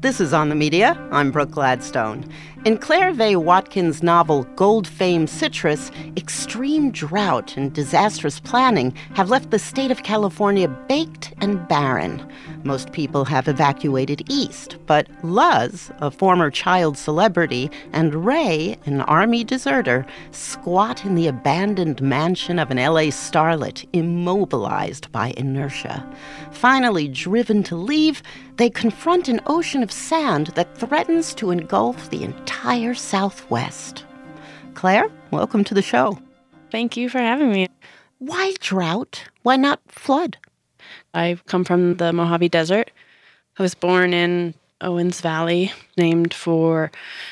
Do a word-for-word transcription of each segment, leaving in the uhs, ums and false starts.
This is On the Media. I'm Brooke Gladstone. In Claire V. Watkins' novel Gold Fame Citrus, extreme drought and disastrous planning have left the state of California baked and barren. Most people have evacuated east, but Luz, a former child celebrity, and Ray, an army deserter, squat in the abandoned mansion of an L A starlet, immobilized by inertia. Finally driven to leave, they confront an ocean of sand that threatens to engulf the entire Southwest. Claire, welcome to the show. Thank you for having me. Why drought? Why not flood? I come from the Mojave Desert. I was born in Owens Valley, named for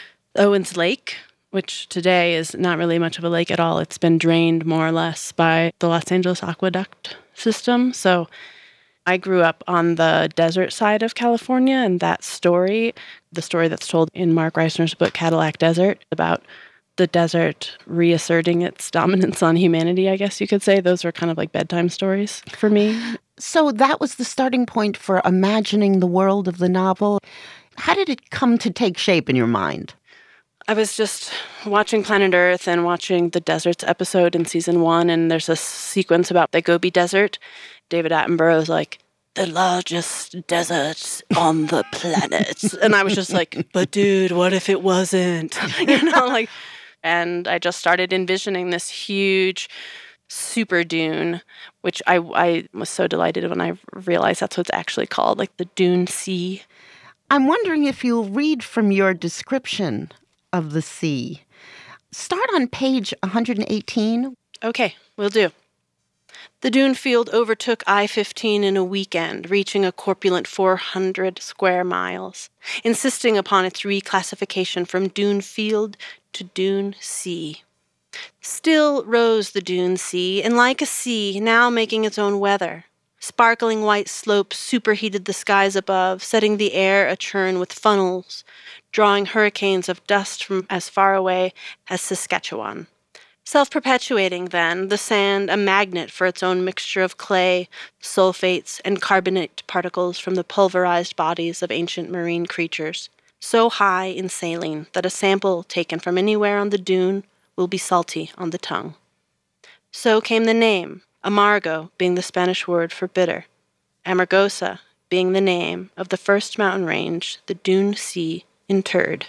Owens Lake, which today is not really much of a lake at all. It's been drained more or less by the Los Angeles Aqueduct system. So I grew up on the desert side of California, and that story, the story that's told in Mark Reisner's book Cadillac Desert, about the desert reasserting its dominance on humanity, I guess you could say. Those were kind of like bedtime stories for me. So that was the starting point for imagining the world of the novel. How did it come to take shape in your mind? I was just watching Planet Earth and watching the Deserts episode in season one, and there's a sequence about the Gobi Desert. David Attenborough is like, the largest desert on the planet. And I was just like, but dude, what if it wasn't? You know, like, and I just started envisioning this huge super dune, which I, I was so delighted when I realized that's what it's actually called, like the Dune Sea. I'm wondering if you'll read from your description of the sea. Start on page one hundred eighteen. Okay, will do. The dune field overtook I fifteen in a weekend, reaching a corpulent four hundred square miles, insisting upon its reclassification from dune field to dune sea. Still rose the dune sea, and like a sea, now making its own weather. Sparkling white slopes superheated the skies above, setting the air achurn with funnels, drawing hurricanes of dust from as far away as Saskatchewan. Self-perpetuating, then, the sand a magnet for its own mixture of clay, sulfates, and carbonate particles from the pulverized bodies of ancient marine creatures, so high in saline that a sample taken from anywhere on the dune will be salty on the tongue. So came the name, amargo being the Spanish word for bitter, Amargosa being the name of the first mountain range the Dune Sea interred.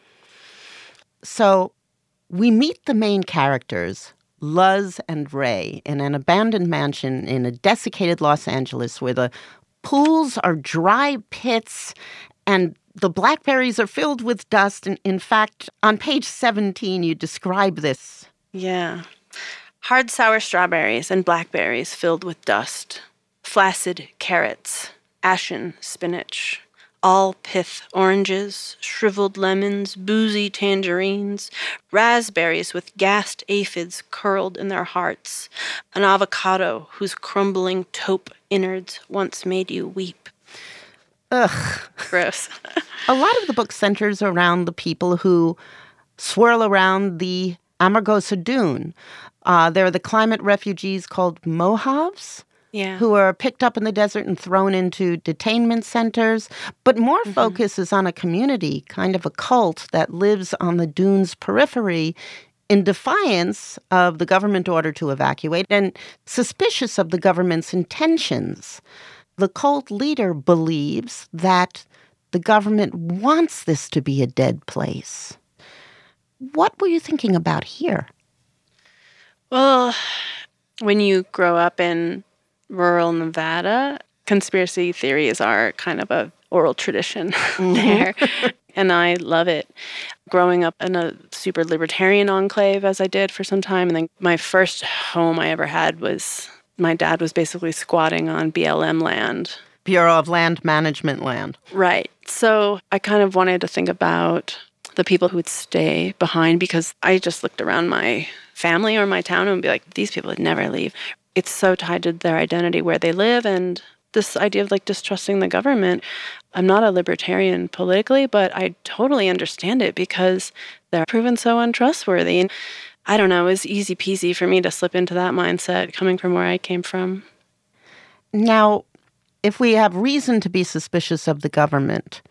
So we meet the main characters, Luz and Ray, in an abandoned mansion in a desiccated Los Angeles where the pools are dry pits and the blackberries are filled with dust. And in fact, on page seventeen, you describe this. Yeah. Hard sour strawberries and blackberries filled with dust. Flaccid carrots, ashen spinach. All pith oranges, shriveled lemons, boozy tangerines, raspberries with gassed aphids curled in their hearts, an avocado whose crumbling taupe innards once made you weep. Ugh. Gross. A lot of the book centers around the people who swirl around the Amargosa Dune. Uh, there are the climate refugees called Mojavs. Yeah. Who are picked up in the desert and thrown into detainment centers. But more mm-hmm. focus is on a community, kind of a cult that lives on the dune's periphery in defiance of the government order to evacuate and suspicious of the government's intentions. The cult leader believes that the government wants this to be a dead place. What were you thinking about here? Well, when you grow up in rural Nevada, conspiracy theories are kind of a oral tradition mm-hmm. there, and I love it. Growing up in a super libertarian enclave, as I did for some time, and then my first home I ever had was, my dad was basically squatting on B L M land. Bureau of Land Management land. Right. So I kind of wanted to think about the people who would stay behind, because I just looked around my family or my town and would be like, these people would never leave. It's so tied to their identity where they live, and this idea of like distrusting the government. I'm not a libertarian politically, but I totally understand it because they're proven so untrustworthy. And I don't know, it was easy peasy for me to slip into that mindset coming from where I came from. Now, if we have reason to be suspicious of the government,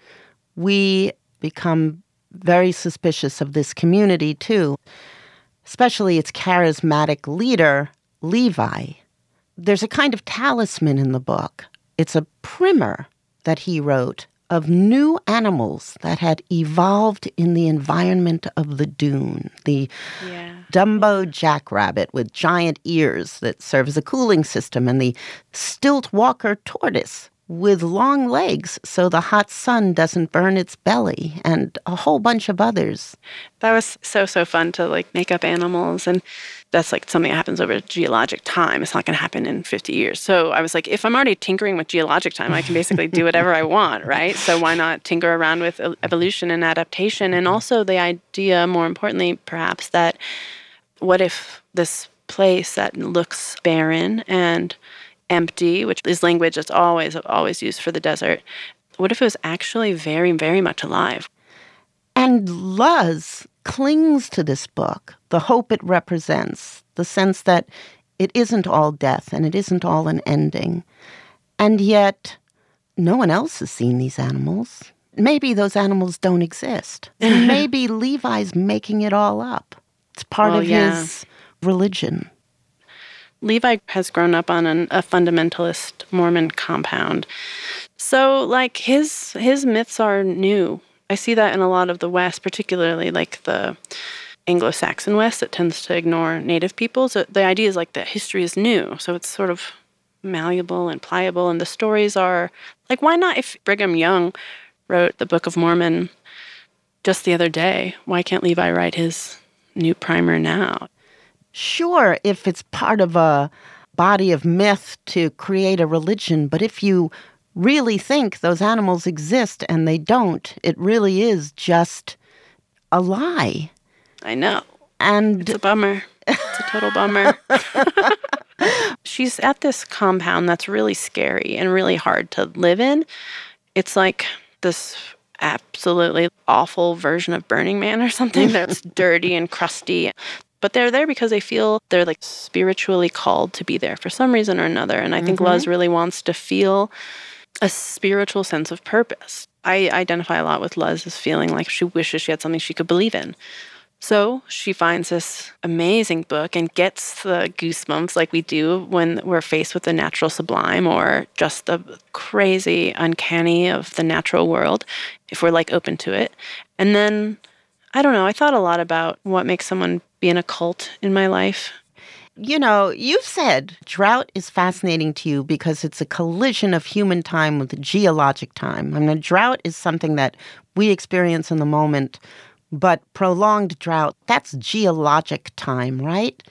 we become very suspicious of this community, too, especially its charismatic leader, Levi. There's a kind of talisman in the book. It's a primer that he wrote of new animals that had evolved in the environment of the dune. The yeah. Dumbo jackrabbit with giant ears that serve as a cooling system, and the stilt walker tortoise with long legs so the hot sun doesn't burn its belly, and a whole bunch of others. That was so, so fun to like make up animals, and that's like something that happens over geologic time. It's not going to happen in fifty years. So I was like, if I'm already tinkering with geologic time, I can basically do whatever I want, right? So why not tinker around with evolution and adaptation? And also the idea, more importantly, perhaps, that what if this place that looks barren and empty, which is language that's always, always used for the desert, what if it was actually very, very much alive? And Luz clings to this book, the hope it represents, the sense that it isn't all death and it isn't all an ending. And yet, no one else has seen these animals. Maybe those animals don't exist. Maybe Levi's making it all up. It's part well, of yeah. his religion. Levi has grown up on an, a fundamentalist Mormon compound. So, like, his his myths are new. I see that in a lot of the West, particularly, like, the Anglo-Saxon West that tends to ignore Native peoples. So the idea is, like, that history is new. So it's sort of malleable and pliable, and the stories are, like, why not, if Brigham Young wrote the Book of Mormon just the other day, why can't Levi write his new primer now? Sure, if it's part of a body of myth to create a religion, but if you really think those animals exist and they don't, it really is just a lie. I know. And it's a bummer. It's a total bummer. She's at this compound that's really scary and really hard to live in. It's like this absolutely awful version of Burning Man or something that's dirty and crusty. But they're there because they feel they're like spiritually called to be there for some reason or another. And I think mm-hmm. Luz really wants to feel a spiritual sense of purpose. I identify a lot with Luz as feeling like she wishes she had something she could believe in. So she finds this amazing book and gets the goosebumps like we do when we're faced with the natural sublime or just the crazy uncanny of the natural world, if we're like open to it. And then, I don't know, I thought a lot about what makes someone be in a cult in my life. You know, you've said drought is fascinating to you because it's a collision of human time with geologic time. I mean, a drought is something that we experience in the moment, but prolonged drought, that's geologic time, right?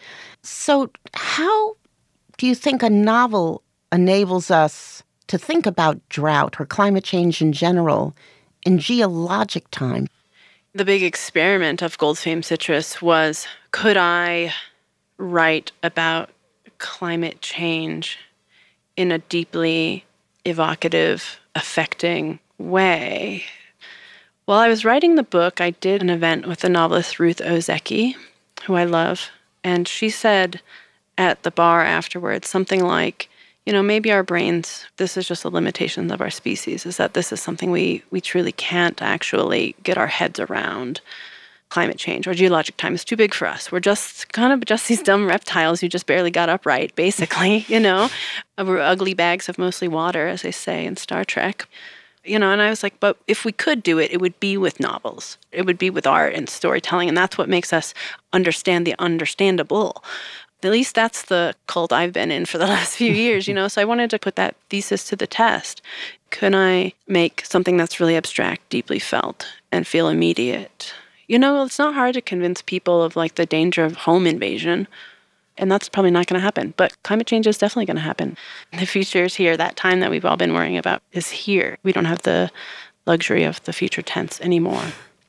So how do you think a novel enables us to think about drought or climate change in general in geologic time? The big experiment of Gold Fame Citrus was, could I write about climate change in a deeply evocative, affecting way? While I was writing the book, I did an event with the novelist Ruth Ozeki, who I love, and she said at the bar afterwards something like, you know, maybe our brains, this is just a limitation of our species, is that this is something we, we truly can't actually get our heads around. Climate change or geologic time is too big for us. We're just kind of just these dumb reptiles who just barely got upright, basically, you know. We're ugly bags of mostly water, as they say in Star Trek. You know, and I was like, but if we could do it, it would be with novels. It would be with art and storytelling, and that's what makes us understand the understandable. At least that's the cult I've been in for the last few years, you know, so I wanted to put that thesis to the test. Could I make something that's really abstract, deeply felt, and feel immediate? You know, it's not hard to convince people of, like, the danger of home invasion, and that's probably not going to happen. But climate change is definitely going to happen. The future is here. That time that we've all been worrying about is here. We don't have the luxury of the future tense anymore.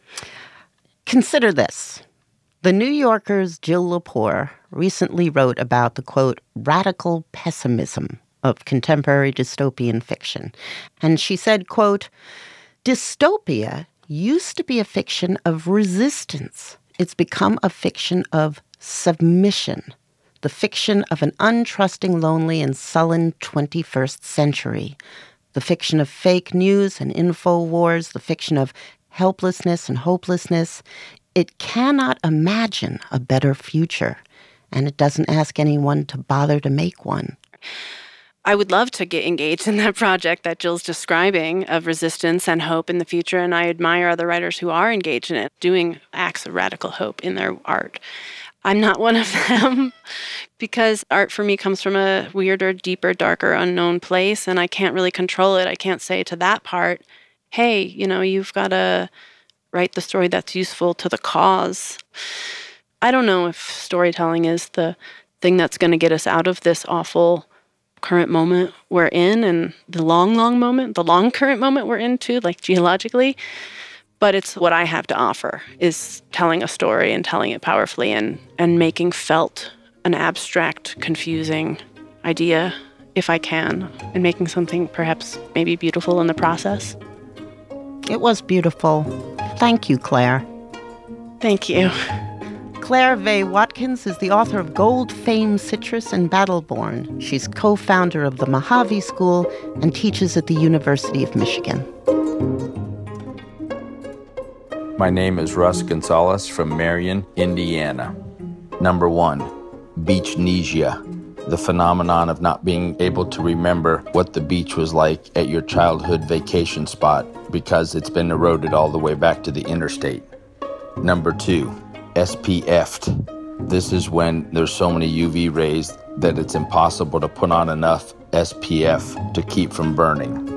Consider this. The New Yorker's Jill Lepore recently wrote about the, quote, radical pessimism of contemporary dystopian fiction. And she said, quote, dystopia used to be a fiction of resistance. It's become a fiction of submission, the fiction of an untrusting, lonely, and sullen twenty-first century. the fiction of fake news and info wars, the fiction of helplessness and hopelessness. It cannot imagine a better future, and it doesn't ask anyone to bother to make one. I would love to get engaged in that project that Jill's describing of resistance and hope in the future, and I admire other writers who are engaged in it, doing acts of radical hope in their art. I'm not one of them because art for me comes from a weirder, deeper, darker, unknown place, and I can't really control it. I can't say to that part, hey, you know, you've got to write the story that's useful to the cause. I don't know if storytelling is the thing that's going to get us out of this awful current moment we're in, and the long, long moment, the long current moment we're in too, like geologically. But it's what I have to offer, is telling a story and telling it powerfully and, and making felt an abstract, confusing idea, if I can, and making something perhaps maybe beautiful in the process. It was beautiful. Thank you, Claire. Thank you. Claire Vaye Watkins is the author of Gold Fame Citrus and Battleborn. She's co-founder of the Mojave School and teaches at the University of Michigan. My name is Russ Gonzalez from Marion, Indiana. Number one, beachnesia, the phenomenon of not being able to remember what the beach was like at your childhood vacation spot because it's been eroded all the way back to the interstate. Number two, S P F'd. This is when there's so many U V rays that it's impossible to put on enough S P F to keep from burning.